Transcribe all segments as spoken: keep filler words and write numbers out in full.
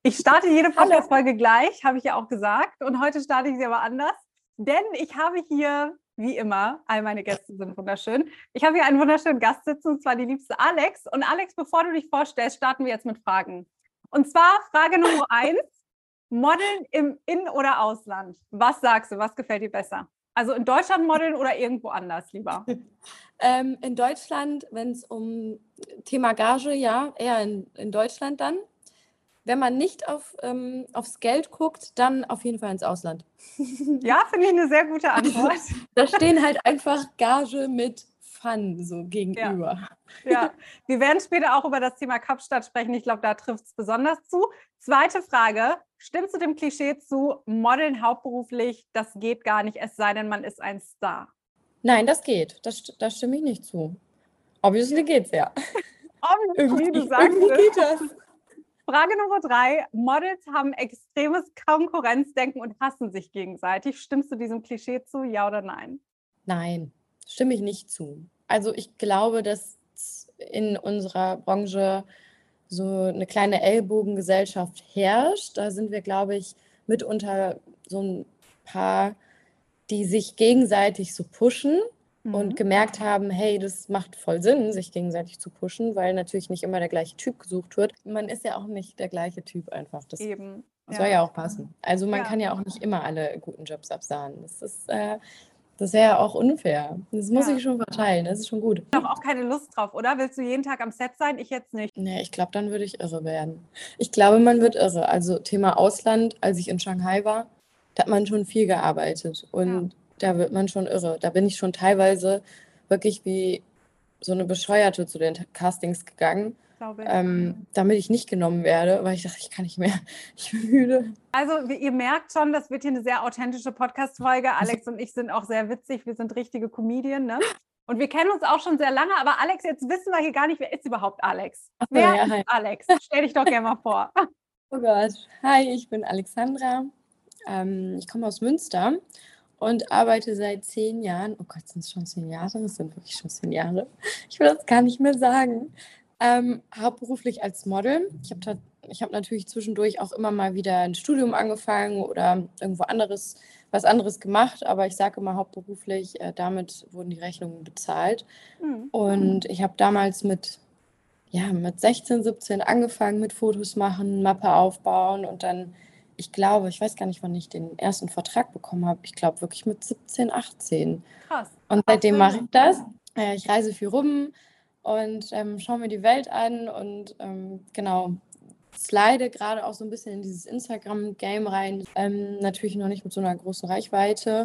Ich starte jede Hallo. Podcast-Folge gleich, habe ich ja auch gesagt. Und heute starte ich sie aber anders, denn ich habe hier, wie immer, all meine Gäste sind wunderschön. Ich habe hier einen wunderschönen Gast sitzen, und zwar die liebste Alex. Und Alex, bevor du dich vorstellst, starten wir jetzt mit Fragen. Und zwar Frage Nummer eins, Modeln im In- oder Ausland. Was sagst du, was gefällt dir besser? Also in Deutschland modeln oder irgendwo anders lieber? Ähm, in Deutschland, wenn es um Thema Gage, ja, eher in, in Deutschland dann. Wenn man nicht auf, ähm, aufs Geld guckt, dann auf jeden Fall ins Ausland. Ja, finde ich eine sehr gute Antwort. Da stehen halt einfach Gage mit Fun so gegenüber. Ja, wir werden später auch über das Thema Kapstadt sprechen. Ich glaube, da trifft es besonders zu. Zweite Frage, stimmst du dem Klischee zu, Modeln hauptberuflich, das geht gar nicht, es sei denn, man ist ein Star? Nein, das geht. Das, das stimme ich nicht zu. Obviously geht's ja. Obviously, du sagst irgendwie es. geht das. Frage Nummer drei, Models haben extremes Konkurrenzdenken und hassen sich gegenseitig. Stimmst du diesem Klischee zu, ja oder nein? Nein, stimme ich nicht zu. Also ich glaube, dass in unserer Branche so eine kleine Ellbogengesellschaft herrscht. Da sind wir, glaube ich, mitunter so ein paar, die sich gegenseitig so pushen mhm. und gemerkt haben, hey, das macht voll Sinn, sich gegenseitig zu pushen, weil natürlich nicht immer der gleiche Typ gesucht wird. Man ist ja auch nicht der gleiche Typ einfach. Das Eben. soll ja. ja auch passen. Also man ja. kann ja auch nicht immer alle guten Jobs absahen. Das ist... Äh, Das wäre ja auch unfair. Das muss ja. ich schon verteilen. Das ist schon gut. Ich habe auch keine Lust drauf, oder? Willst du jeden Tag am Set sein? Ich jetzt nicht. Nee, ich glaube, dann würde ich irre werden. Ich glaube, man wird irre. Also Thema Ausland, als ich in Shanghai war, da hat man schon viel gearbeitet. Und ja. da wird man schon irre. Da bin ich schon teilweise wirklich wie so eine Bescheuerte zu den Castings gegangen. Ich. Ähm, damit ich nicht genommen werde, weil ich dachte, ich kann nicht mehr, ich bin müde. Also ihr merkt schon, das wird hier eine sehr authentische Podcast-Folge. Alex und ich sind auch sehr witzig, wir sind richtige Comedien, ne? Und wir kennen uns auch schon sehr lange, aber Alex, jetzt wissen wir hier gar nicht, wer ist überhaupt Alex? Ach, wer ja, ist hi. Alex? Stell dich doch gerne mal vor. Oh Gott, hi, ich bin Alexandra, ähm, ich komme aus Münster und arbeite seit zehn Jahren, oh Gott, sind es schon zehn Jahre? Das sind wirklich schon zehn Jahre. Ich will das gar nicht mehr sagen. Ähm, hauptberuflich als Model. Ich habe ich hab natürlich zwischendurch auch immer mal wieder ein Studium angefangen oder irgendwo anderes, was anderes gemacht, aber ich sage immer hauptberuflich, äh, damit wurden die Rechnungen bezahlt. Mhm. Und ich habe damals mit, ja, mit sechzehn, siebzehn angefangen mit Fotos machen, Mappe aufbauen und dann, ich glaube, ich weiß gar nicht, wann ich den ersten Vertrag bekommen habe, ich glaube wirklich mit siebzehn, achtzehn. Krass. Und seitdem mache ich das. Äh, ich reise viel rum und ähm, schaue mir die Welt an und ähm, genau, slide gerade auch so ein bisschen in dieses Instagram-Game rein. Ähm, natürlich noch nicht mit so einer großen Reichweite,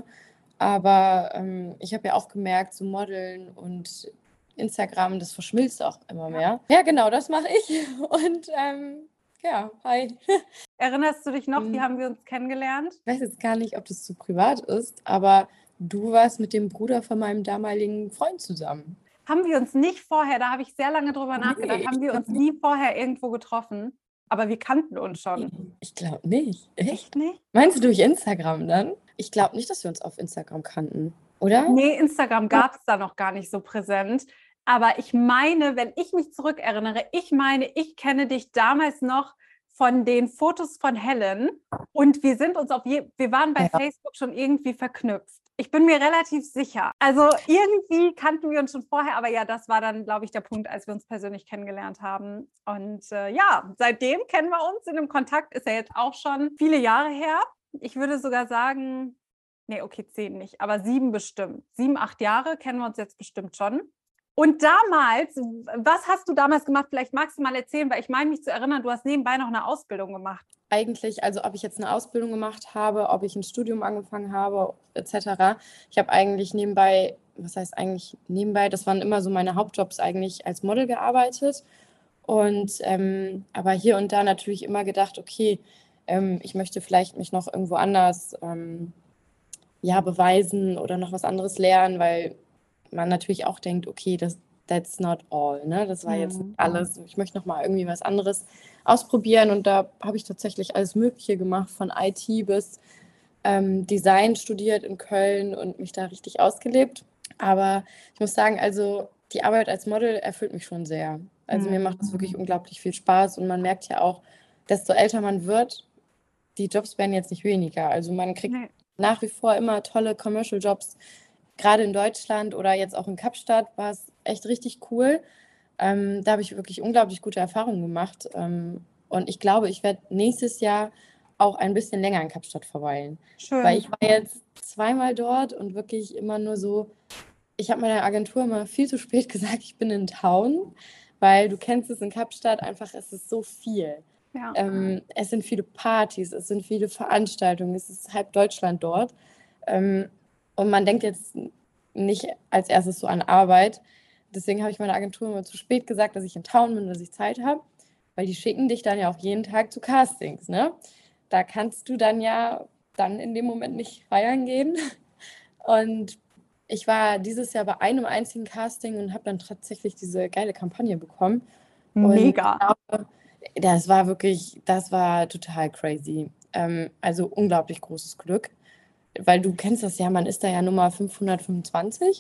aber ähm, ich habe ja auch gemerkt, so Modeln und Instagram, das verschmilzt auch immer mehr. Ja, genau, das mache ich und ähm, ja, hi. Erinnerst du dich noch, wie haben wir uns kennengelernt? Ich weiß jetzt gar nicht, ob das zu privat ist, aber du warst mit dem Bruder von meinem damaligen Freund zusammen. Haben wir uns nicht vorher, da habe ich sehr lange drüber nachgedacht, nee, haben wir uns nie vorher irgendwo getroffen? Aber wir kannten uns schon. Ich glaube nicht. Echt? Echt nicht? Meinst du durch Instagram dann? Ich glaube nicht, dass wir uns auf Instagram kannten, oder? Nee, Instagram gab es da noch gar nicht so präsent. Aber ich meine, wenn ich mich zurückerinnere, ich meine, ich kenne dich damals noch von den Fotos von Helen und wir sind uns auf je, wir waren bei ja. Facebook schon irgendwie verknüpft. Ich bin mir relativ sicher. Also irgendwie kannten wir uns schon vorher, aber ja, das war dann, glaube ich, der Punkt, als wir uns persönlich kennengelernt haben. Und äh, ja, seitdem kennen wir uns. In dem Kontakt ist ja jetzt auch schon viele Jahre her. Ich würde sogar sagen, nee, okay, zehn nicht, aber sieben bestimmt. Sieben, acht Jahre kennen wir uns jetzt bestimmt schon. Und damals, was hast du damals gemacht? Vielleicht magst du mal erzählen, weil ich meine mich zu erinnern, du hast nebenbei noch eine Ausbildung gemacht. Eigentlich, also ob ich jetzt eine Ausbildung gemacht habe, ob ich ein Studium angefangen habe, et cetera. Ich habe eigentlich nebenbei, was heißt eigentlich nebenbei, das waren immer so meine Hauptjobs eigentlich als Model gearbeitet. Und ähm, aber hier und da natürlich immer gedacht, okay, ähm, ich möchte vielleicht mich noch irgendwo anders ähm, ja, beweisen oder noch was anderes lernen, weil man natürlich auch denkt, okay, das that's not all, ne? Das war mhm. jetzt nicht alles. Ich möchte noch mal irgendwie was anderes ausprobieren und da habe ich tatsächlich alles Mögliche gemacht, von I T bis ähm, Design studiert in Köln und mich da richtig ausgelebt. Aber ich muss sagen, also die Arbeit als Model erfüllt mich schon sehr. Also mhm. mir macht es wirklich unglaublich viel Spaß und man merkt ja auch, desto älter man wird, die Jobs werden jetzt nicht weniger. Also man kriegt Nee. nach wie vor immer tolle Commercial-Jobs, gerade in Deutschland oder jetzt auch in Kapstadt war es echt richtig cool. Ähm, da habe ich wirklich unglaublich gute Erfahrungen gemacht. Ähm, und ich glaube, ich werde nächstes Jahr auch ein bisschen länger in Kapstadt verweilen. Weil Schön. ich war jetzt zweimal dort und wirklich immer nur so, ich habe meiner Agentur immer viel zu spät gesagt, ich bin in Town, weil du kennst es in Kapstadt einfach, es ist so viel. Ja. Ähm, es sind viele Partys, es sind viele Veranstaltungen, es ist halb Deutschland dort. Ähm, und man denkt jetzt nicht als erstes so an Arbeit. Deswegen habe ich meiner Agentur immer zu spät gesagt, dass ich in Town bin, dass ich Zeit habe, weil die schicken dich dann ja auch jeden Tag zu Castings, ne? Da kannst du dann ja dann in dem Moment nicht feiern gehen. Und ich war dieses Jahr bei einem einzigen Casting und habe dann tatsächlich diese geile Kampagne bekommen. Und ich Mega. glaube, das war wirklich, das war total crazy. Ähm, also unglaublich großes Glück, weil du kennst das ja, man ist da ja Nummer fünfhundertfünfundzwanzig.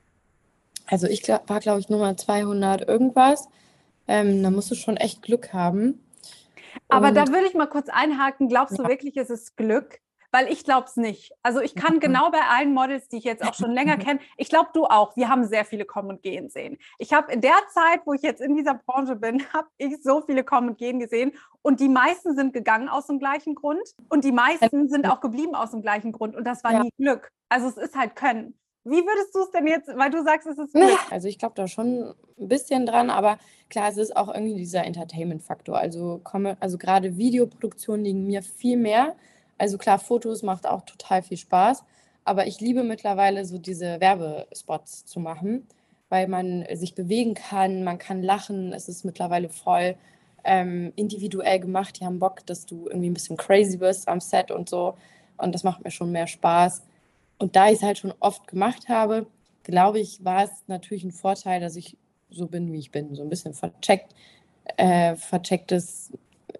Also ich glaub, war, glaube ich, Nummer zweihundert irgendwas. Ähm, da musst du schon echt Glück haben. Aber da Und würde ich mal kurz einhaken. Glaubst du ja, wirklich, es ist Glück? Weil ich glaube es nicht. Also ich kann genau bei allen Models, die ich jetzt auch schon länger kenne, ich glaube du auch, wir haben sehr viele kommen und gehen sehen. Ich habe in der Zeit, wo ich jetzt in dieser Branche bin, habe ich so viele kommen und gehen gesehen und die meisten sind gegangen aus dem gleichen Grund und die meisten sind auch geblieben aus dem gleichen Grund und das war ja. nie Glück. Also es ist halt Können. Wie würdest du es denn jetzt, weil du sagst, es ist Glück? Also ich glaube da schon ein bisschen dran, aber klar, es ist auch irgendwie dieser Entertainment-Faktor. Also komme, also gerade Videoproduktionen liegen mir viel mehr. Also klar, Fotos macht auch total viel Spaß, aber ich liebe mittlerweile so diese Werbespots zu machen, weil man sich bewegen kann, man kann lachen, es ist mittlerweile voll ähm, individuell gemacht. Die haben Bock, dass du irgendwie ein bisschen crazy wirst am Set und so. Und das macht mir schon mehr Spaß. Und da ich es halt schon oft gemacht habe, glaube ich, war es natürlich ein Vorteil, dass ich so bin, wie ich bin. So ein bisschen vercheckt, äh, verchecktes,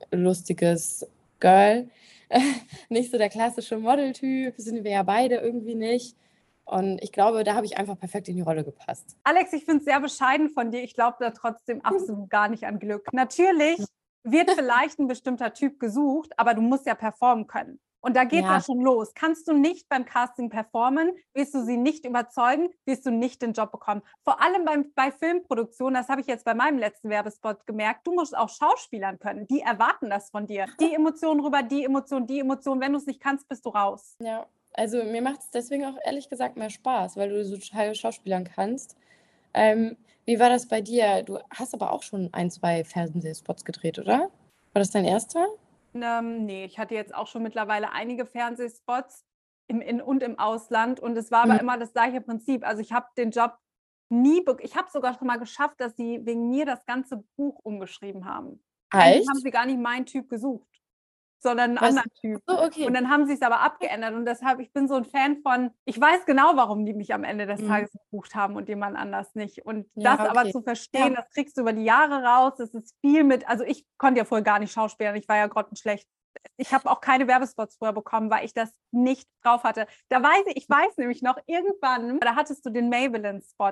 lustiges Girl. Nicht so der klassische Modeltyp, sind wir ja beide irgendwie nicht. Und ich glaube, da habe ich einfach perfekt in die Rolle gepasst. Alex, ich finde es sehr bescheiden von dir. Ich glaube da trotzdem absolut gar nicht an Glück. Natürlich wird vielleicht ein bestimmter Typ gesucht, aber du musst ja performen können. Und da geht Ja. das schon los. Kannst du nicht beim Casting performen, wirst du sie nicht überzeugen, wirst du nicht den Job bekommen. Vor allem beim, bei Filmproduktion, das habe ich jetzt bei meinem letzten Werbespot gemerkt, du musst auch Schauspielern können. Die erwarten das von dir. Die Emotion rüber, die Emotion, die Emotion. Wenn du es nicht kannst, bist du raus. Ja, also mir macht es deswegen auch ehrlich gesagt mehr Spaß, weil du so total schauspielern kannst. Ähm, wie war das bei dir? Du hast aber auch schon ein, zwei Fernsehspots gedreht, oder? War das dein erster? Ähm, nee, ich hatte jetzt auch schon mittlerweile einige Fernsehspots im In- und im Ausland und es war aber Mhm. immer das gleiche Prinzip. Also ich habe den Job nie, be- ich habe sogar schon mal geschafft, dass sie wegen mir das ganze Buch umgeschrieben haben. Eigentlich Echt? haben sie gar nicht meinen Typ gesucht, sondern einen Was? anderen Typ. So, okay. Und dann haben sie es aber abgeändert und deshalb, ich bin so ein Fan von, ich weiß genau, warum die mich am Ende des Mhm. Tages gebucht haben und jemand anders nicht. Und Ja, das aber okay. zu verstehen, Ja. das kriegst du über die Jahre raus, das ist viel mit, also ich konnte ja vorher gar nicht schauspielen, ich war ja grottenschlecht. Ich habe auch keine Werbespots vorher bekommen, weil ich das nicht drauf hatte. Da weiß ich, ich weiß nämlich noch, irgendwann, da hattest du den Maybelline-Spot.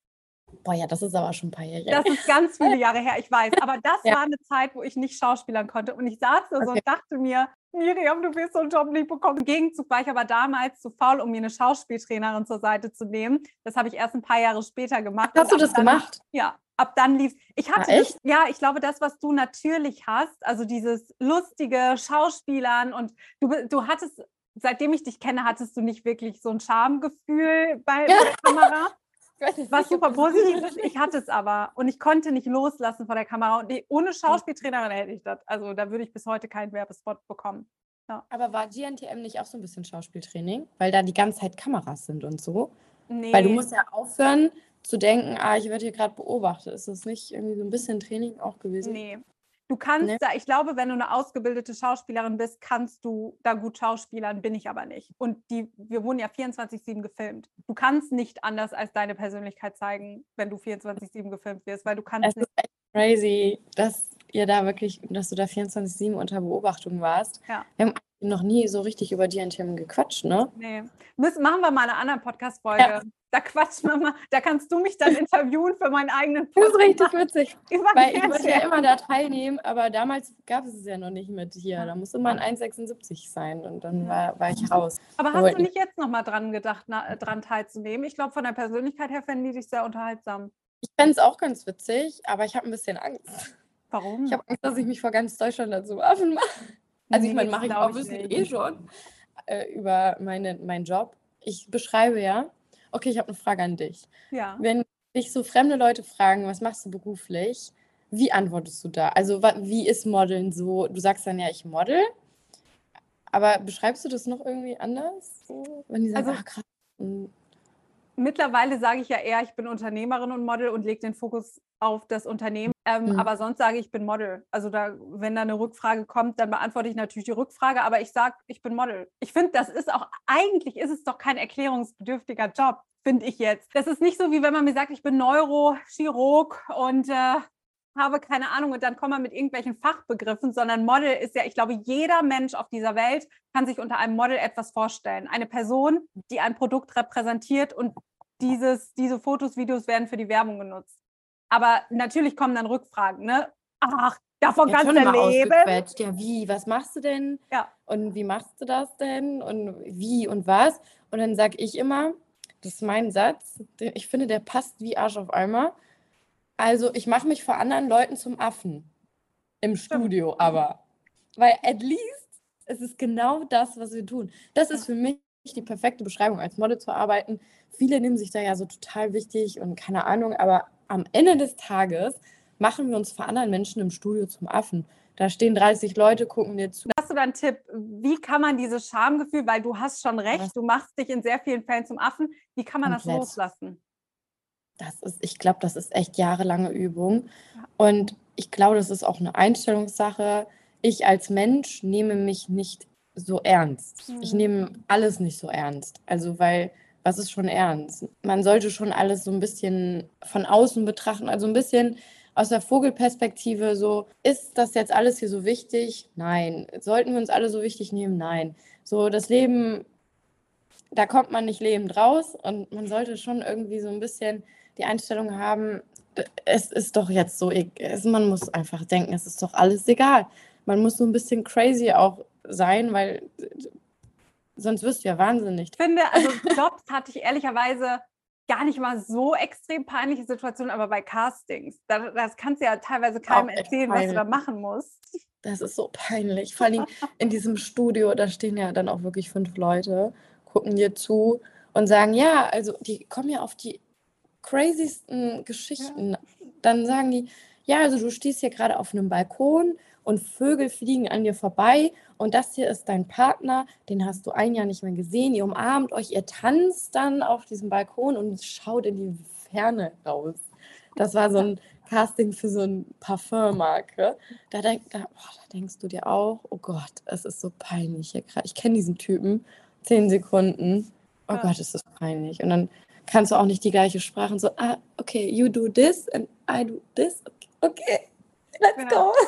Boah, ja, das ist aber schon ein paar Jahre. Das ist ganz viele Jahre her, ich weiß. Aber das Ja. war eine Zeit, wo ich nicht schauspielern konnte. Und ich saß da so Okay. und dachte mir, Miriam, du wirst so einen Job nicht bekommen. Im Gegenzug war ich aber damals zu faul, um mir eine Schauspieltrainerin zur Seite zu nehmen. Das habe ich erst ein paar Jahre später gemacht. Hast du das dann, gemacht? Ja, ab dann lief ich hatte Ah, das, echt? ja, ich glaube, das, was du natürlich hast, also dieses lustige Schauspielern und du, du hattest, seitdem ich dich kenne, hattest du nicht wirklich so ein Schamgefühl bei, Ja. bei der Kamera. Ich weiß nicht, Was sicher, super ob das- positiv ist, ich hatte es aber und ich konnte nicht loslassen vor der Kamera und die, ohne Schauspieltrainerin hätte ich das. Also da würde ich bis heute keinen Werbespot bekommen. Ja. Aber war G N T M nicht auch so ein bisschen Schauspieltraining? Weil da die ganze Zeit Kameras sind und so. Nee, Weil du musst ja aufhören zu denken, ah, ich werde hier gerade beobachtet. Ist das nicht irgendwie so ein bisschen Training auch gewesen? nee. Du kannst Nee. da, ich glaube, wenn du eine ausgebildete Schauspielerin bist, kannst du da gut schauspielern, bin ich aber nicht. Und die, wir wurden ja vierundzwanzig sieben gefilmt. Du kannst nicht anders als deine Persönlichkeit zeigen, wenn du vierundzwanzig sieben gefilmt wirst, weil du kannst Es nicht. ist echt crazy, dass ihr da wirklich, dass du da vierundzwanzig sieben unter Beobachtung warst. Ja. Wir haben noch nie so richtig über die Themen gequatscht, ne? Nee. Müssen, machen wir mal eine andere Podcast-Folge. Ja. Da quatschen wir mal, da kannst du mich dann interviewen für meinen eigenen Das ist Podcast. richtig witzig, Über weil ich wollte ja Ernährung. immer da teilnehmen, aber damals gab es es ja noch nicht mit hier. Da musste man eins Komma sechsundsiebzig sein und dann war, war ich raus. Aber Wir hast wollten- du nicht jetzt nochmal dran gedacht, na, dran teilzunehmen? Ich glaube, von der Persönlichkeit her fänden die dich sehr unterhaltsam. Ich fände es auch ganz witzig, aber ich habe ein bisschen Angst. Warum? Ich habe Angst, dass ich mich vor ganz Deutschland dazu Affen mache. Also ich Nee, meine, das mache ich glaub auch ich wissen nicht. eh schon äh, über meine, meinen Job. Ich beschreibe ja, okay, ich habe eine Frage an dich. Ja. Wenn dich so fremde Leute fragen, was machst du beruflich, wie antwortest du da? Also wa- wie ist Modeln so? Du sagst dann ja, ich model, aber beschreibst du das noch irgendwie anders? So, wenn die sagen, Also- ach krass. mm, Mittlerweile sage ich ja eher, ich bin Unternehmerin und Model und lege den Fokus auf das Unternehmen. Ähm, Mhm. Aber sonst sage ich, ich bin Model. Also da, wenn da eine Rückfrage kommt, dann beantworte ich natürlich die Rückfrage, aber ich sage, ich bin Model. Ich finde, das ist auch, eigentlich ist es doch kein erklärungsbedürftiger Job, finde ich jetzt. Das ist nicht so, wie wenn man mir sagt, ich bin Neurochirurg und äh, habe keine Ahnung und dann kommt man mit irgendwelchen Fachbegriffen, sondern Model ist ja, ich glaube, jeder Mensch auf dieser Welt kann sich unter einem Model etwas vorstellen. Eine Person, die ein Produkt repräsentiert und dieses, diese Fotos, Videos werden für die Werbung genutzt. Aber natürlich kommen dann Rückfragen, ne? Ach, davon Ja, kannst schon du immer leben. ausgequetscht. Ja, wie, was machst du denn? Ja. Und wie machst du das denn? Und wie und was? Und dann sage ich immer, das ist mein Satz, der- ich finde, der passt wie Arsch auf Eimer. Also ich mache mich vor anderen Leuten zum Affen. Im Studio aber. Weil at least es ist genau das, was wir tun. Das ist für mich die perfekte Beschreibung, als Model zu arbeiten. Viele nehmen sich da ja so total wichtig und keine Ahnung, aber am Ende des Tages machen wir uns vor anderen Menschen im Studio zum Affen. Da stehen dreißig Leute, gucken dir zu. Hast du da einen Tipp, wie kann man dieses Schamgefühl, weil du hast schon recht, Was? du machst dich in sehr vielen Fällen zum Affen, wie kann man das Komplett. loslassen? Das ist, ich glaube, das ist echt jahrelange Übung. Ja. Und ich glaube, das ist auch eine Einstellungssache. Ich als Mensch nehme mich nicht so ernst. Mhm. Ich nehme alles nicht so ernst. Also, weil, was ist schon ernst? Man sollte schon alles so ein bisschen von außen betrachten, also ein bisschen aus der Vogelperspektive so, ist das jetzt alles hier so wichtig? Nein. Sollten wir uns alle so wichtig nehmen? Nein. So, das Leben, da kommt man nicht lebend raus und man sollte schon irgendwie so ein bisschen die Einstellung haben, es ist doch jetzt so, es, man muss einfach denken, es ist doch alles egal. Man muss so ein bisschen crazy auch sein, weil sonst wirst du ja wahnsinnig. Ich finde, also Jobs hatte ich ehrlicherweise gar nicht mal so extrem peinliche Situationen, aber bei Castings, da, das kannst du ja teilweise keinem Auch echt erzählen, was du da peinlich. machen musst. Das ist so peinlich. Vor allem in diesem Studio, da stehen ja dann auch wirklich fünf Leute, gucken dir zu und sagen, ja, also die kommen ja auf die crazysten Geschichten. Dann sagen die, ja, also du stehst hier gerade auf einem Balkon und Vögel fliegen an dir vorbei und das hier ist dein Partner, den hast du ein Jahr nicht mehr gesehen, ihr umarmt euch, ihr tanzt dann auf diesem Balkon und schaut in die Ferne raus. Das war so ein Casting für so eine Parfümmarke. Da, denk, da, oh, da denkst du dir auch, oh Gott, es ist so peinlich hier gerade. Ich kenne diesen Typen, zehn Sekunden. Oh Ja. Gott, ist das peinlich. Und dann kannst du auch nicht die gleiche Sprache und so, ah, okay, you do this and I do this. Okay, okay let's Genau. go.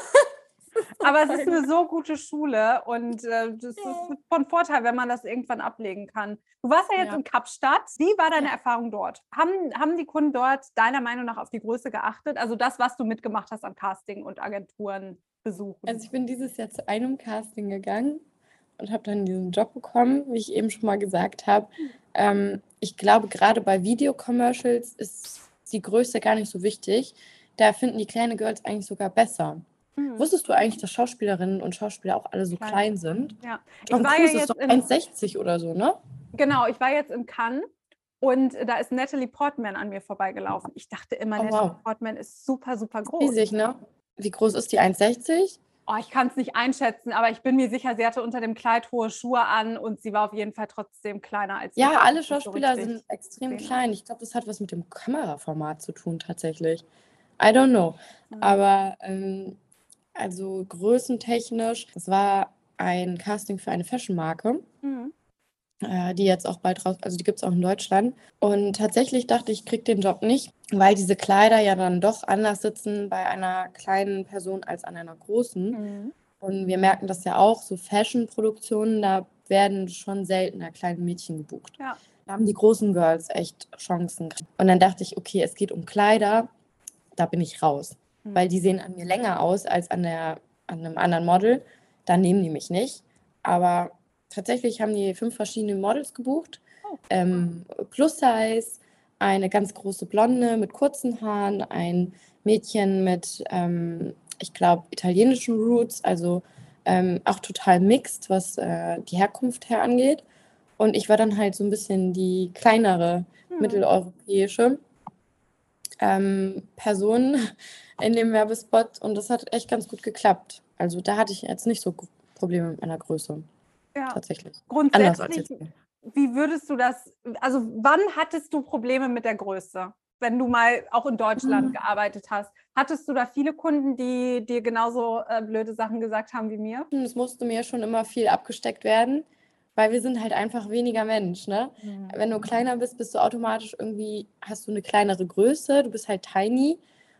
Aber es ist eine so gute Schule und äh, das ist von Vorteil, wenn man das irgendwann ablegen kann. Du warst ja jetzt Ja. in Kapstadt. Wie war deine Ja. Erfahrung dort? Haben, haben die Kunden dort deiner Meinung nach auf die Größe geachtet? Also das, was du mitgemacht hast an Casting und Agenturen besuchen? Also ich bin dieses Jahr zu einem Casting gegangen und habe dann diesen Job bekommen, wie ich eben schon mal gesagt habe. Ähm, ich glaube, gerade bei Video-Commercials ist die Größe gar nicht so wichtig. Da finden die kleinen Girls eigentlich sogar besser. Mhm. Wusstest du eigentlich, dass Schauspielerinnen und Schauspieler auch alle so Klein. klein sind? Ja. Ich Tom war ja Cruise ist jetzt doch in, eins Komma sechzig oder so, ne? genau, ich war jetzt in Cannes und da ist Natalie Portman an mir vorbeigelaufen. Ich dachte immer, Oh, Natalie wow. Portman ist super, super groß. Riesig, ne? Wie groß ist die? eins Komma sechzig? Oh, ich kann es nicht einschätzen, aber ich bin mir sicher, sie hatte unter dem Kleid hohe Schuhe an und sie war auf jeden Fall trotzdem kleiner als Ja, ich. alle Das ist so Schauspieler richtig sind extrem gesehen. klein. Ich glaube, das hat was mit dem Kameraformat zu tun, tatsächlich. I don't know. Mhm. Aber ähm, also größentechnisch, das war ein Casting für eine Fashionmarke, Mhm. äh, die jetzt auch bald raus, also die gibt es auch in Deutschland. Und tatsächlich dachte ich, ich kriege den Job nicht, weil diese Kleider ja dann doch anders sitzen bei einer kleinen Person als an einer großen. Mhm. Und wir merken das ja auch, so Fashion-Produktionen, da werden schon seltener kleine Mädchen gebucht. Ja. Da haben die großen Girls echt Chancen. Und dann dachte ich, okay, es geht um Kleider, da bin ich raus. Mhm. Weil die sehen an mir länger aus als an, der, an einem anderen Model. Da nehmen die mich nicht. Aber tatsächlich haben die fünf verschiedene Models gebucht. Oh. Ähm, Plus-Size, eine ganz große Blonde mit kurzen Haaren, ein Mädchen mit, ähm, ich glaube, italienischen Roots, also ähm, auch total mixed, was äh, die Herkunft her angeht. Und ich war dann halt so ein bisschen die kleinere Mhm. mitteleuropäische ähm, Person in dem Werbespot und das hat echt ganz gut geklappt. Also da hatte ich jetzt nicht so Gro- Probleme mit meiner Größe, Ja. tatsächlich. Anders als Grundsätzlich, jetzt. hier. wie würdest du das, also wann hattest du Probleme mit der Größe? Wenn du mal auch in Deutschland Mhm. gearbeitet hast, hattest du da viele Kunden, die dir genauso äh, blöde Sachen gesagt haben wie mir? Es musste mir schon immer viel abgesteckt werden, weil wir sind halt einfach weniger Mensch, ne? Mhm. Wenn du kleiner bist, bist du automatisch irgendwie, hast du eine kleinere Größe, du bist halt tiny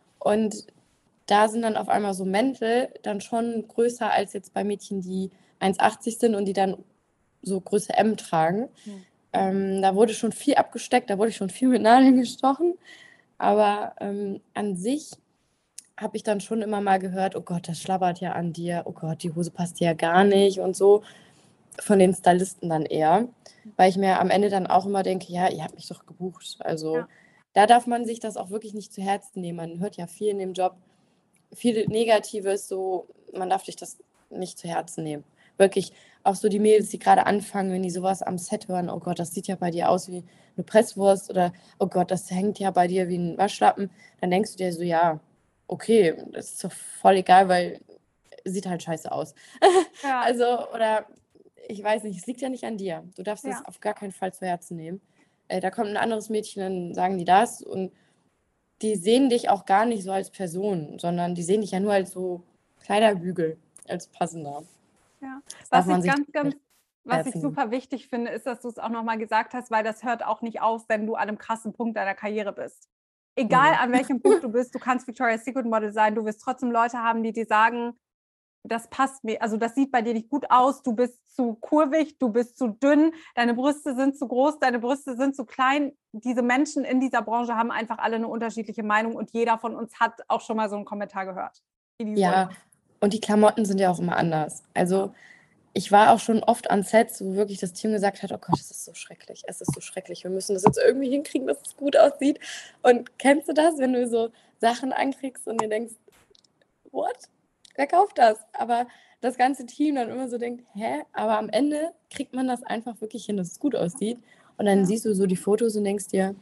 und da sind dann auf einmal so Mäntel dann schon größer als jetzt bei Mädchen, die eins achtzig sind und die dann so Größe M tragen. Mhm. Ähm, da wurde schon viel abgesteckt, da wurde schon viel mit Nadeln gestochen. Aber ähm, an sich habe ich dann schon immer mal gehört, oh Gott, das schlabbert ja an dir, oh Gott, die Hose passt dir ja gar nicht und so. Von den Stylisten dann eher, weil ich mir am Ende dann auch immer denke, ja, ihr habt mich doch gebucht. Also Ja. da darf man sich das auch wirklich nicht zu Herzen nehmen. Man hört ja viel in dem Job, viel Negatives, so, man darf sich das nicht zu Herzen nehmen. Wirklich, auch so die Mädels, die gerade anfangen, wenn die sowas am Set hören, oh Gott, das sieht ja bei dir aus wie eine Presswurst oder oh Gott, das hängt ja bei dir wie ein Waschlappen, dann denkst du dir so, ja, okay, das ist doch voll egal, weil sieht halt scheiße aus. Ja. Also, oder ich weiß nicht, es liegt ja nicht an dir. Du darfst Ja. es auf gar keinen Fall zu Herzen nehmen. Äh, da kommt ein anderes Mädchen, dann sagen die das und die sehen dich auch gar nicht so als Person, sondern die sehen dich ja nur als so Kleiderbügel, als passender. Ja. Das darf Was man ich sich ganz, nicht ganz, was ich Herzen nehmen. super wichtig finde, ist, dass du es auch nochmal gesagt hast, weil das hört auch nicht auf, wenn du an einem krassen Punkt deiner Karriere bist. Egal Mhm. an welchem Punkt du bist, du kannst Victoria's Secret Model sein, du wirst trotzdem Leute haben, die dir sagen, das passt mir, also das sieht bei dir nicht gut aus, du bist zu kurvig, du bist zu dünn, deine Brüste sind zu groß, deine Brüste sind zu klein. Diese Menschen in dieser Branche haben einfach alle eine unterschiedliche Meinung und jeder von uns hat auch schon mal so einen Kommentar gehört. in die Ja, Runde. und die Klamotten sind ja auch immer anders. Also ich war auch schon oft an Sets, wo wirklich das Team gesagt hat, oh Gott, es ist so schrecklich, es ist so schrecklich, wir müssen das jetzt irgendwie hinkriegen, dass es gut aussieht. Und kennst du das, wenn du so Sachen ankriegst und dir denkst, what? Wer kauft das? Aber das ganze Team dann immer so denkt, hä? Aber am Ende kriegt man das einfach wirklich hin, dass es gut aussieht. Und dann Ja. siehst du so die Fotos und denkst dir,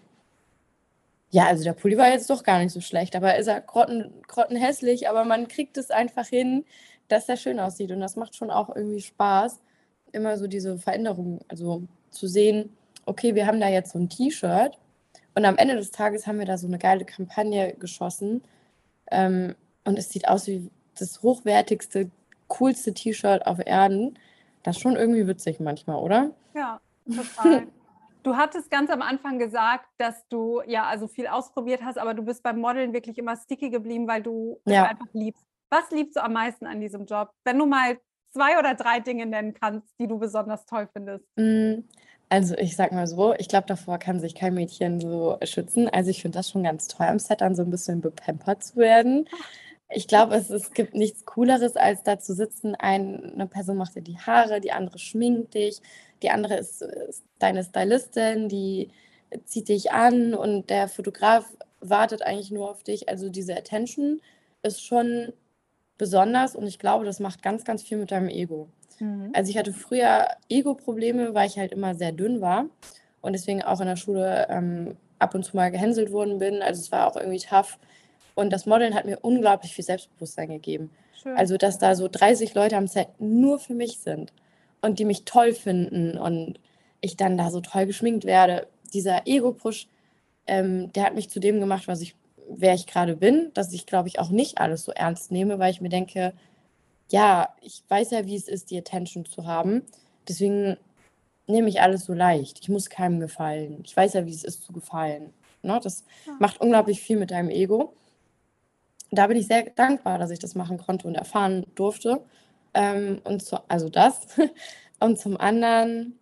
ja, also der Pulli war jetzt doch gar nicht so schlecht, aber ist er grotten, grottenhässlich, aber man kriegt es einfach hin, dass der schön aussieht. Und das macht schon auch irgendwie Spaß, immer so diese Veränderung, also zu sehen, okay, wir haben da jetzt so ein T-Shirt und am Ende des Tages haben wir da so eine geile Kampagne geschossen ähm, und es sieht aus wie das hochwertigste, coolste T-Shirt auf Erden. Das ist schon irgendwie witzig manchmal, oder? Ja, total. Du hattest ganz am Anfang gesagt, dass du ja also viel ausprobiert hast, aber du bist beim Modeln wirklich immer sticky geblieben, weil du es Ja. einfach liebst. Was liebst du am meisten an diesem Job? Wenn du mal zwei oder drei Dinge nennen kannst, die du besonders toll findest. Mm, Also ich sag mal so, ich glaube, davor kann sich kein Mädchen so schützen. Also ich finde das schon ganz toll, am Set dann so ein bisschen bepampert zu werden. Ich glaube, es, es gibt nichts Cooleres, als da zu sitzen. Ein, eine Person macht dir die Haare, die andere schminkt dich, die andere ist, ist deine Stylistin, die zieht dich an und der Fotograf wartet eigentlich nur auf dich. Also diese Attention ist schon besonders und ich glaube, das macht ganz, ganz viel mit deinem Ego. Mhm. Also ich hatte früher Ego-Probleme, weil ich halt immer sehr dünn war und deswegen auch in der Schule ähm, ab und zu mal gehänselt worden bin. Also es war auch irgendwie tough. Und das Modeln hat mir unglaublich viel Selbstbewusstsein gegeben. Schön. Also dass da so dreißig Leute am Set nur für mich sind und die mich toll finden und ich dann da so toll geschminkt werde. Dieser Ego-Push, ähm, der hat mich zu dem gemacht, was ich, wer ich gerade bin, dass ich, glaube ich, auch nicht alles so ernst nehme, weil ich mir denke, ja, ich weiß ja, wie es ist, die Attention zu haben. Deswegen nehme ich alles so leicht. Ich muss keinem gefallen. Ich weiß ja, wie es ist, zu gefallen. Ne? Das Ja. macht unglaublich viel mit deinem Ego. Da bin ich sehr dankbar, dass ich das machen konnte und erfahren durfte. Ähm, und zu, also das. Und zum anderen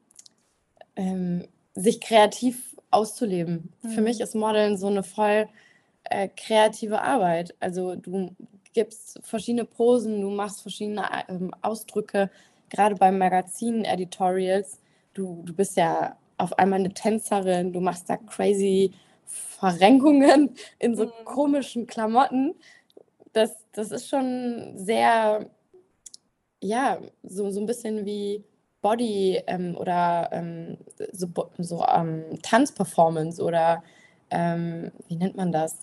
ähm, sich kreativ auszuleben. Mhm. Für mich ist Modeln so eine voll äh, kreative Arbeit. Also du gibst verschiedene Posen, du machst verschiedene ähm, Ausdrücke, gerade beim Magazin-Editorials. Du, du bist ja auf einmal eine Tänzerin, du machst da crazy Verrenkungen in so mhm. komischen Klamotten. Das, das ist schon sehr, ja, so, so ein bisschen wie Body ähm, oder ähm, so, so ähm, Tanzperformance oder ähm, wie nennt man das?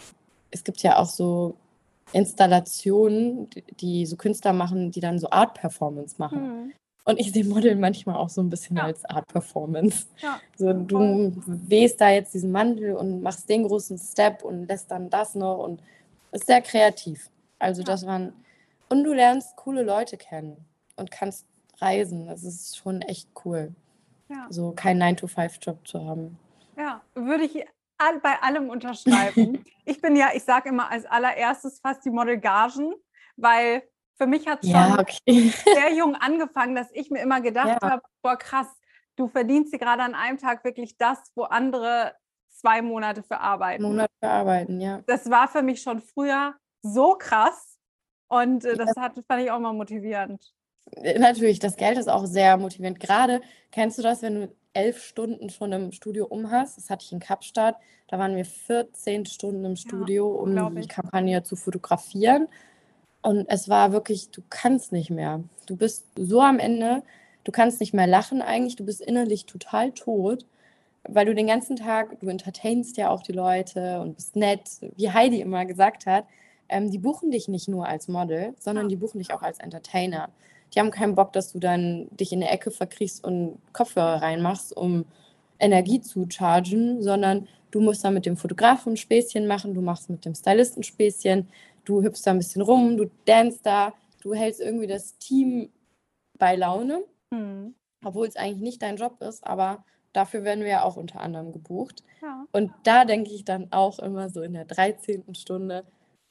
Es gibt ja auch so Installationen, die, die so Künstler machen, die dann so Art-Performance machen. Mhm. Und ich sehe Modeln manchmal auch so ein bisschen ja. als Art-Performance. Ja. So, du wehst da jetzt diesen Mantel und machst den großen Step und lässt dann das noch und ist sehr kreativ. Also ja. das waren... Und du lernst coole Leute kennen und kannst reisen. Das ist schon echt cool. Ja. So keinen nine to five Job zu haben. Ja, würde ich all, bei allem unterschreiben. Ich bin ja, ich sage immer als allererstes fast die Modelgagen, weil für mich hat es schon ja, okay. sehr jung angefangen, dass ich mir immer gedacht ja. habe, boah krass, du verdienst dir gerade an einem Tag wirklich das, wo andere zwei Monate für arbeiten. Monate für arbeiten, ja. Das war für mich schon früher so krass und äh, das hat, fand ich auch mal motivierend. Natürlich, das Geld ist auch sehr motivierend. Gerade, kennst du das, wenn du elf Stunden schon im Studio um hast? Das hatte ich in Kapstadt. Da waren wir vierzehn Stunden im Studio, ja, um die Kampagne zu fotografieren. Und es war wirklich, du kannst nicht mehr. Du bist so am Ende, du kannst nicht mehr lachen eigentlich. Du bist innerlich total tot, weil du den ganzen Tag, du entertainst ja auch die Leute und bist nett, wie Heidi immer gesagt hat. Ähm, die buchen dich nicht nur als Model, sondern die buchen dich auch als Entertainer. Die haben keinen Bock, dass du dann dich in der Ecke verkriechst und Kopfhörer reinmachst, um Energie zu chargen, sondern du musst dann mit dem Fotografen ein Späßchen machen, du machst mit dem Stylisten ein Späßchen, du hüpfst da ein bisschen rum, du danst da, du hältst irgendwie das Team bei Laune, mhm. obwohl es eigentlich nicht dein Job ist, aber dafür werden wir ja auch unter anderem gebucht. Ja. Und da denke ich dann auch immer so in der dreizehnten Stunde,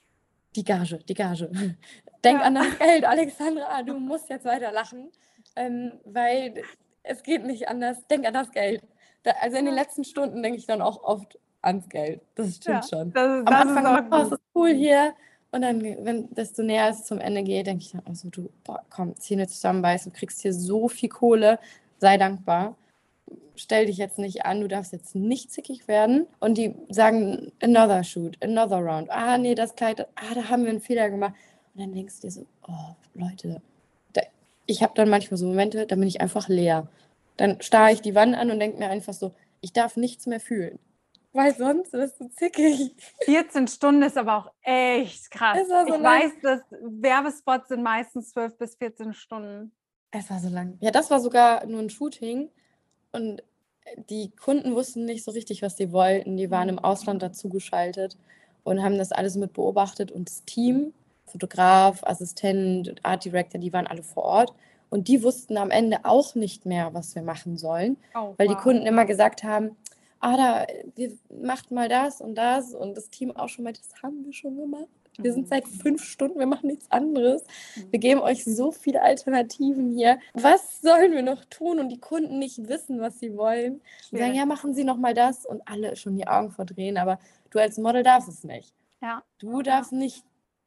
die Gage, die Gage. Denk ja. an das Geld, Alexandra, du musst jetzt weiter lachen, ähm, weil es geht nicht anders. Denk an das Geld. Da, also in den letzten Stunden denke ich dann auch oft ans Geld. Das stimmt ja, schon. Das, Am das Anfang ist, oh, ist es cool hier. Und dann, wenn desto näher es zum Ende geht, denke ich dann auch so, du, boah, komm, Zähne zusammenbeißen, du kriegst hier so viel Kohle, sei dankbar. Stell dich jetzt nicht an, du darfst jetzt nicht zickig werden. Und die sagen, another shoot, another round. Ah, nee, das Kleid, ah, da haben wir einen Fehler gemacht. Und dann denkst du dir so, oh, Leute, da, ich habe dann manchmal so Momente, da bin ich einfach leer. Dann starre ich die Wand an und denke mir einfach so, ich darf nichts mehr fühlen. Weil sonst wirst du zickig. vierzehn Stunden ist aber auch echt krass. Es war so ich lang. weiß, dass Werbespots sind meistens zwölf bis vierzehn Stunden. Es war so lang. Ja, das war sogar nur ein Shooting. Und die Kunden wussten nicht so richtig, was sie wollten. Die waren im Ausland dazugeschaltet und haben das alles mit beobachtet. Und das Team, Fotograf, Assistent, Art Director, die waren alle vor Ort. Und die wussten am Ende auch nicht mehr, was wir machen sollen. Oh, weil wow. die Kunden immer gesagt haben, ah, da, wir macht mal das und das. Und das Team auch schon mal, das haben wir schon gemacht. Wir sind seit fünf Stunden, wir machen nichts anderes. Wir geben euch so viele Alternativen hier. Was sollen wir noch tun? Und die Kunden nicht wissen, was sie wollen. Und sagen, ja, machen Sie noch mal das. Und alle schon die Augen verdrehen. Aber du als Model darfst es nicht. Ja. Du darfst nicht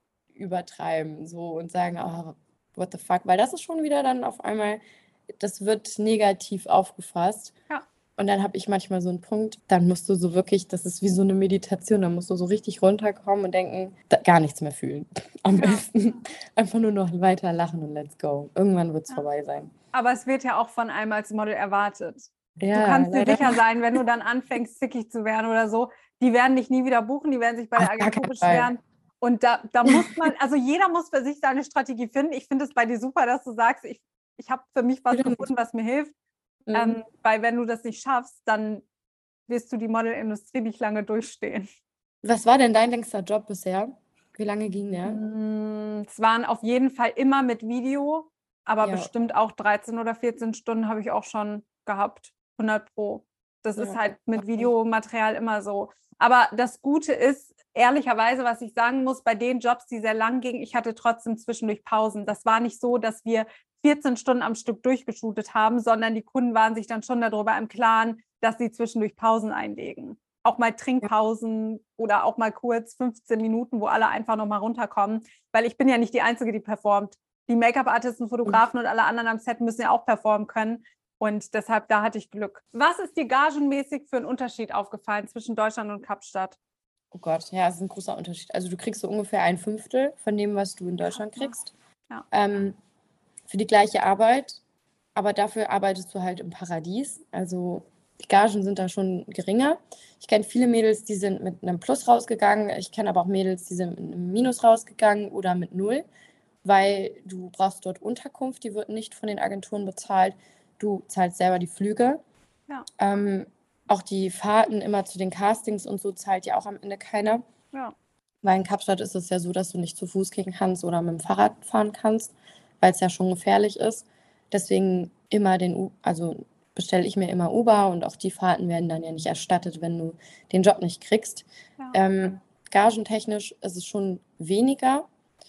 übertreiben so und sagen, oh, what the fuck. Weil das ist schon wieder dann auf einmal, das wird negativ aufgefasst. Ja. Und dann habe ich manchmal so einen Punkt, dann musst du so wirklich, das ist wie so eine Meditation, dann musst du so richtig runterkommen und denken, da, gar nichts mehr fühlen. Am ja. besten einfach nur noch weiter lachen und let's go. Irgendwann wird es ja. vorbei sein. Aber es wird ja auch von einem als Model erwartet. Ja, du kannst leider. dir sicher sein, wenn du dann anfängst, zickig zu werden oder so, die werden dich nie wieder buchen, die werden sich bei der Agentur beschweren. Und da, da muss man, also jeder muss für sich seine Strategie finden. Ich finde es bei dir super, dass du sagst, ich, ich habe für mich was gefunden, was mir hilft. Mhm. Ähm, weil wenn du das nicht schaffst, dann wirst du die Modelindustrie nicht lange durchstehen. Was war denn dein längster Job bisher? Wie lange ging der? Es waren auf jeden Fall immer mit Video, aber ja. bestimmt auch dreizehn oder vierzehn Stunden habe ich auch schon gehabt. hundert Pro. Das ist Ja. halt mit Videomaterial immer so. Aber das Gute ist, ehrlicherweise, was ich sagen muss, bei den Jobs, die sehr lang gingen, ich hatte trotzdem zwischendurch Pausen. Das war nicht so, dass wir vierzehn Stunden am Stück durchgeshootet haben, sondern die Kunden waren sich dann schon darüber im Klaren, dass sie zwischendurch Pausen einlegen. Auch mal Trinkpausen oder auch mal kurz fünfzehn Minuten, wo alle einfach nochmal runterkommen. Weil ich bin ja nicht die Einzige, die performt. Die Make-up-Artisten, Fotografen und alle anderen am Set müssen ja auch performen können. Und deshalb, da hatte ich Glück. Was ist dir gagenmäßig für einen Unterschied aufgefallen zwischen Deutschland und Kapstadt? Oh Gott, ja, es ist ein großer Unterschied. Also du kriegst so ungefähr ein Fünftel von dem, was du in Deutschland kriegst. Ja. Ähm, für die gleiche Arbeit, aber dafür arbeitest du halt im Paradies. Also die Gagen sind da schon geringer. Ich kenne viele Mädels, die sind mit einem Plus rausgegangen. Ich kenne aber auch Mädels, die sind mit einem Minus rausgegangen oder mit Null, weil du brauchst dort Unterkunft, die wird nicht von den Agenturen bezahlt. Du zahlst selber die Flüge. Ja. Ähm, auch die Fahrten immer zu den Castings und so zahlt ja auch am Ende keiner. Ja. Weil in Kapstadt ist es ja so, dass du nicht zu Fuß gehen kannst oder mit dem Fahrrad fahren kannst, weil es ja schon gefährlich ist. Deswegen immer den, U- also bestelle ich mir immer Uber und auch die Fahrten werden dann ja nicht erstattet, wenn du den Job nicht kriegst. Ja. Ähm, gagentechnisch ist es schon weniger.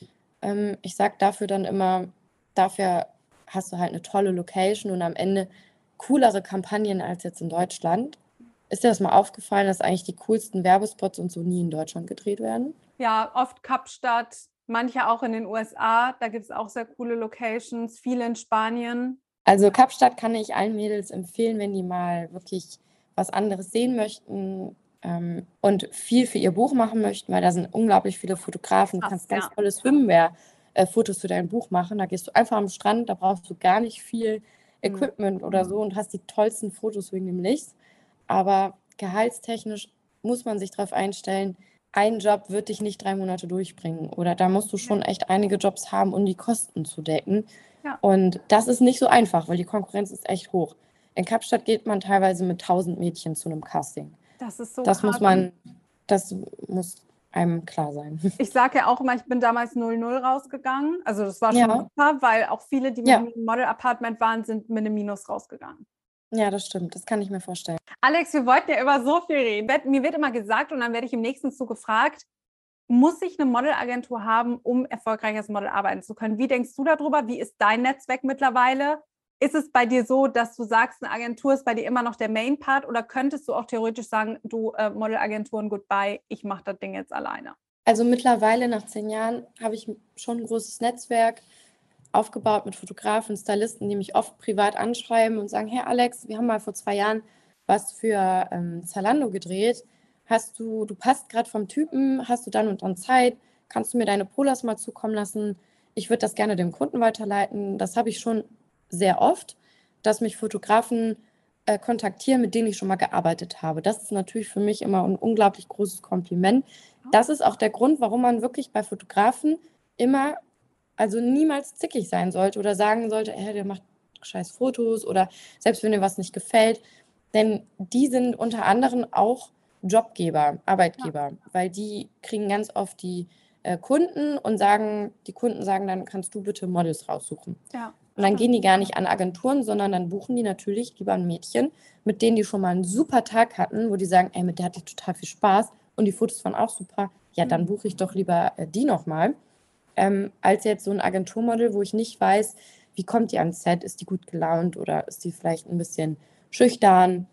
Ähm, ich sage dafür dann immer, dafür hast du halt eine tolle Location und am Ende coolere Kampagnen als jetzt in Deutschland. Ist dir das mal aufgefallen, dass eigentlich die coolsten Werbespots und so nie in Deutschland gedreht werden? Ja, oft Kapstadt, manche auch in den U S A. Da gibt es auch sehr coole Locations, viele in Spanien. Also Kapstadt kann ich allen Mädels empfehlen, wenn die mal wirklich was anderes sehen möchten ähm, und viel für ihr Buch machen möchten, weil da sind unglaublich viele Fotografen. Du Krass, kannst ganz ja. tolle Swimwear-Fotos für dein Buch machen. Da gehst du einfach am Strand, da brauchst du gar nicht viel Equipment oder so und hast die tollsten Fotos wegen dem Licht. Aber gehaltstechnisch muss man sich darauf einstellen, ein Job wird dich nicht drei Monate durchbringen. Oder da musst du schon echt einige Jobs haben, um die Kosten zu decken. Ja. Und das ist nicht so einfach, weil die Konkurrenz ist echt hoch. In Kapstadt geht man teilweise mit tausend Mädchen zu einem Casting. Das ist so Das krass. muss man, das muss einem klar sein. Ich sage ja auch immer, ich bin damals null null rausgegangen. Also das war schon Ja. super, weil auch viele, die mit Ja. mir im Model-Apartment waren, sind mit einem Minus rausgegangen. Ja, das stimmt. Das kann ich mir vorstellen. Alex, wir wollten ja über so viel reden. Mir wird immer gesagt und dann werde ich im nächsten Zug gefragt, muss ich eine Modelagentur haben, um erfolgreich als Model arbeiten zu können? Wie denkst du darüber? Wie ist dein Netzwerk mittlerweile? Ist es bei dir so, dass du sagst, eine Agentur ist bei dir immer noch der Main-Part oder könntest du auch theoretisch sagen, du äh, Modelagenturen, goodbye, ich mache das Ding jetzt alleine? Also mittlerweile nach zehn Jahren habe ich schon ein großes Netzwerk aufgebaut mit Fotografen, Stylisten, die mich oft privat anschreiben und sagen, hey Alex, wir haben mal vor zwei Jahren was für ähm, Zalando gedreht. Hast du, du passt gerade vom Typen, hast du dann und dann Zeit? Kannst du mir deine Polas mal zukommen lassen? Ich würde das gerne dem Kunden weiterleiten. Das habe ich schon sehr oft, dass mich Fotografen äh, kontaktieren, mit denen ich schon mal gearbeitet habe. Das ist natürlich für mich immer ein unglaublich großes Kompliment. Das ist auch der Grund, warum man wirklich bei Fotografen immer, also niemals zickig sein sollte oder sagen sollte, hey, der macht scheiß Fotos oder selbst wenn dir was nicht gefällt. Denn die sind unter anderem auch Jobgeber, Arbeitgeber, ja. Weil die kriegen ganz oft die äh, Kunden und sagen, die Kunden sagen, dann kannst du bitte Models raussuchen. Ja. Und dann gehen die gar nicht an Agenturen, sondern dann buchen die natürlich lieber ein Mädchen, mit denen die schon mal einen super Tag hatten, wo die sagen, ey, mit der hatte ich total viel Spaß und die Fotos waren auch super. Ja, dann buche ich doch lieber äh, die nochmal, ähm, als jetzt so ein Agenturmodel, wo ich nicht weiß, wie kommt die ans Set, ist die gut gelaunt oder ist die vielleicht ein bisschen schüchtern.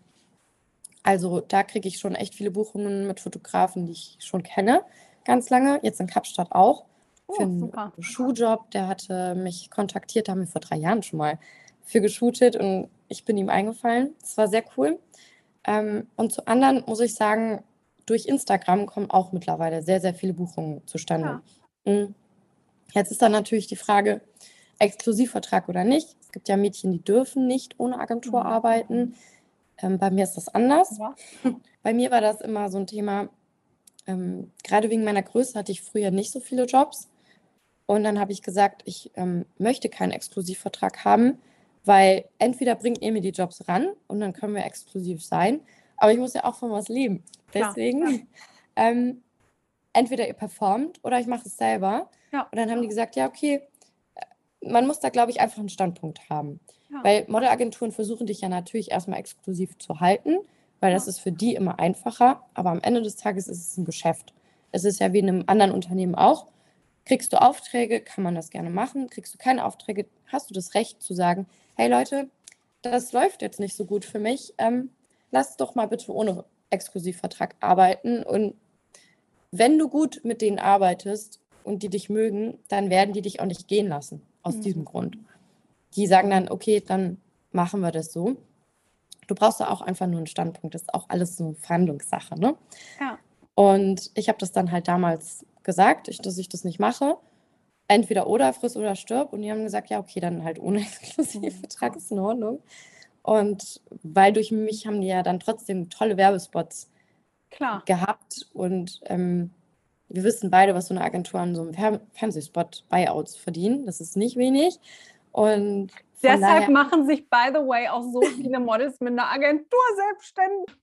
Also da kriege ich schon echt viele Buchungen mit Fotografen, die ich schon kenne, ganz lange, jetzt in Kapstadt auch. Oh, für einen super. Schuhjob, der hatte mich kontaktiert, da haben wir vor drei Jahren schon mal für geshootet und ich bin ihm eingefallen. Das war sehr cool. Ähm, und zu anderen muss ich sagen, durch Instagram kommen auch mittlerweile sehr, sehr viele Buchungen zustande. Ja. Jetzt ist dann natürlich die Frage, Exklusivvertrag oder nicht. Es gibt ja Mädchen, die dürfen nicht ohne Agentur mhm. arbeiten. Ähm, bei mir ist das anders. Ja. Bei mir war das immer so ein Thema, ähm, gerade wegen meiner Größe hatte ich früher nicht so viele Jobs. Und dann habe ich gesagt, ich ähm, möchte keinen Exklusivvertrag haben, weil entweder bringt ihr mir die Jobs ran und dann können wir exklusiv sein, aber ich muss ja auch von was leben. Deswegen, ja. ähm, entweder ihr performt oder ich mache es selber. Ja. Und dann haben die gesagt, ja, okay, man muss da, glaube ich, einfach einen Standpunkt haben. Ja. Weil Modelagenturen versuchen dich ja natürlich erstmal exklusiv zu halten, weil das ist für die immer einfacher, aber am Ende des Tages ist es ein Geschäft. Es ist ja wie in einem anderen Unternehmen auch. Kriegst du Aufträge, kann man das gerne machen. Kriegst du keine Aufträge, hast du das Recht zu sagen, hey Leute, das läuft jetzt nicht so gut für mich, ähm, lass doch mal bitte ohne Exklusivvertrag arbeiten. Und wenn du gut mit denen arbeitest und die dich mögen, dann werden die dich auch nicht gehen lassen, aus mhm. diesem Grund. Die sagen dann, okay, dann machen wir das so. Du brauchst da auch einfach nur einen Standpunkt. Das ist auch alles so eine Verhandlungssache, ne? Ja. Und ich habe das dann halt damals gesagt, ich, dass ich das nicht mache. Entweder oder, friss oder stirb. Und die haben gesagt, ja, okay, dann halt ohne Exklusivvertrag ist in Ordnung. Und weil durch mich haben die ja dann trotzdem tolle Werbespots Klar. gehabt. Und ähm, wir wissen beide, was so eine Agentur an so einem Fer- Fernsehspot Buyouts verdienen. Das ist nicht wenig. Und deshalb daher, machen sich, by the way, auch so viele Models mit einer Agentur selbstständig.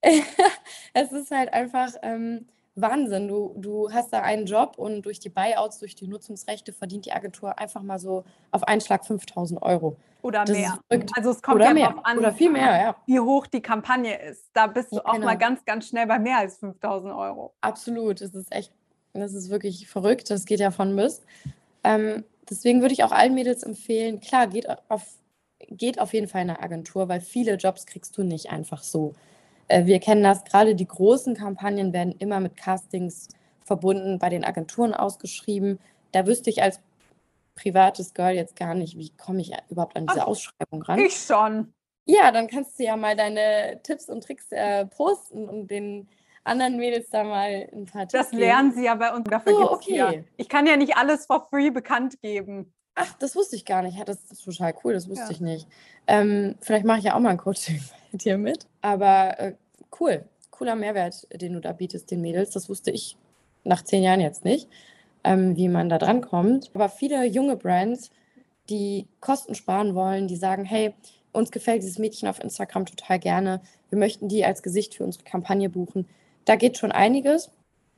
Es ist halt einfach ähm, Wahnsinn. Du, du hast da einen Job und durch die Buyouts, durch die Nutzungsrechte verdient die Agentur einfach mal so auf einen Schlag fünftausend Euro. Oder Das mehr. ist verrückt. Also es kommt Oder ja mehr. darauf an, Oder viel mehr, ja. wie hoch die Kampagne ist. Da bist du Ja, auch genau. mal ganz, ganz schnell bei mehr als fünftausend Euro. Absolut. Das ist echt, das ist wirklich verrückt. Das geht ja von bis. Ähm, deswegen würde ich auch allen Mädels empfehlen, klar, geht auf, geht auf jeden Fall in eine Agentur, weil viele Jobs kriegst du nicht einfach so. Äh, wir kennen das, gerade die großen Kampagnen werden immer mit Castings verbunden, bei den Agenturen ausgeschrieben. Da wüsste ich als privates Girl jetzt gar nicht, wie komme ich überhaupt an diese Ach, Ausschreibung ran. Ich schon. Ja, dann kannst du ja mal deine Tipps und Tricks äh, posten und den anderen Mädels da mal ein paar Tipps Das geben. lernen sie ja bei uns. Dafür Oh, gibt's okay. ja. Ich kann ja nicht alles for free bekannt geben. Ach, das wusste ich gar nicht. Ja, das ist total cool, das wusste Ja. ich nicht. Ähm, vielleicht mache ich ja auch mal ein Coaching mit dir mit. Aber äh, cool, cooler Mehrwert, den du da bietest den Mädels. Das wusste ich nach zehn Jahren jetzt nicht, ähm, wie man da dran kommt. Aber viele junge Brands, die Kosten sparen wollen, die sagen, hey, uns gefällt dieses Mädchen auf Instagram total gerne. Wir möchten die als Gesicht für unsere Kampagne buchen. Da geht schon einiges.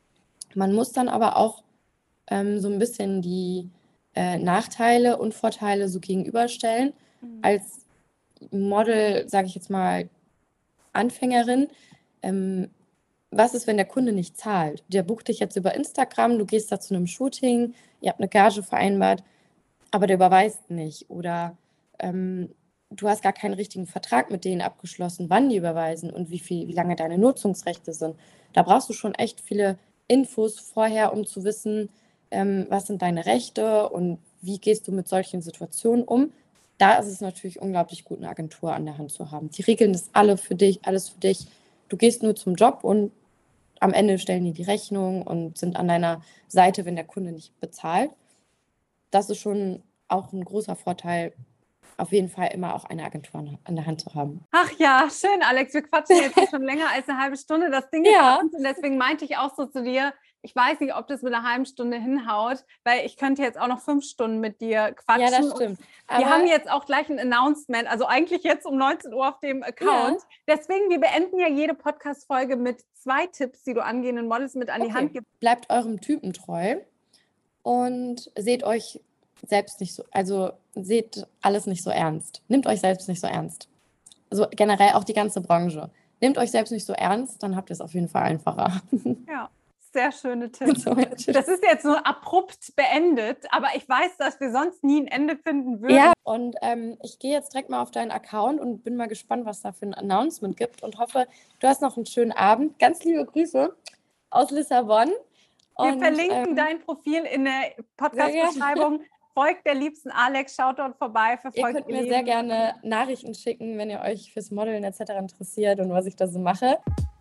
Man muss dann aber auch ähm, so ein bisschen die äh, Nachteile und Vorteile so gegenüberstellen. Mhm. Als Model, sage ich jetzt mal, Anfängerin, ähm, was ist, wenn der Kunde nicht zahlt? Der bucht dich jetzt über Instagram, du gehst da zu einem Shooting, ihr habt eine Gage vereinbart, aber der überweist nicht. Oder ähm, du hast gar keinen richtigen Vertrag mit denen abgeschlossen, wann die überweisen und wie viel, wie lange deine Nutzungsrechte sind. Da brauchst du schon echt viele Infos vorher, um zu wissen, ähm, was sind deine Rechte und wie gehst du mit solchen Situationen um. Da ist es natürlich unglaublich gut, eine Agentur an der Hand zu haben. Die regeln das alle für dich, alles für dich. Du gehst nur zum Job und am Ende stellen die die Rechnung und sind an deiner Seite, wenn der Kunde nicht bezahlt. Das ist schon auch ein großer Vorteil, auf jeden Fall immer auch eine Agentur an, an der Hand zu haben. Ach ja, schön, Alex. Wir quatschen jetzt schon länger als eine halbe Stunde. Das Ding Ja. ist bei uns und deswegen meinte ich auch so zu dir, ich weiß nicht, ob das mit einer halben Stunde hinhaut, weil ich könnte jetzt auch noch fünf Stunden mit dir quatschen. Ja, das stimmt. Und wir haben jetzt auch gleich ein Announcement, also eigentlich jetzt um neunzehn Uhr auf dem Account. Ja. Deswegen, wir beenden ja jede Podcast-Folge mit zwei Tipps, die du angehenden Models mit an die Okay. Hand gibst. Bleibt eurem Typen treu und seht euch selbst nicht so, also seht alles nicht so ernst. Nehmt euch selbst nicht so ernst. Also generell auch die ganze Branche. Nehmt euch selbst nicht so ernst, dann habt ihr es auf jeden Fall einfacher. Ja, sehr schöne Tipps. So, das ist jetzt so abrupt beendet, aber ich weiß, dass wir sonst nie ein Ende finden würden. Ja, und ähm, ich gehe jetzt direkt mal auf deinen Account und bin mal gespannt, was da für ein Announcement gibt und hoffe, du hast noch einen schönen Abend. Ganz liebe Grüße aus Lissabon. Wir und, verlinken ähm, dein Profil in der Podcast-Beschreibung. Folgt der liebsten Alex, schaut dort vorbei, verfolgt ihr könnt mir sehr gerne Nachrichten schicken, wenn ihr euch fürs Modeln et cetera interessiert und was ich da so mache.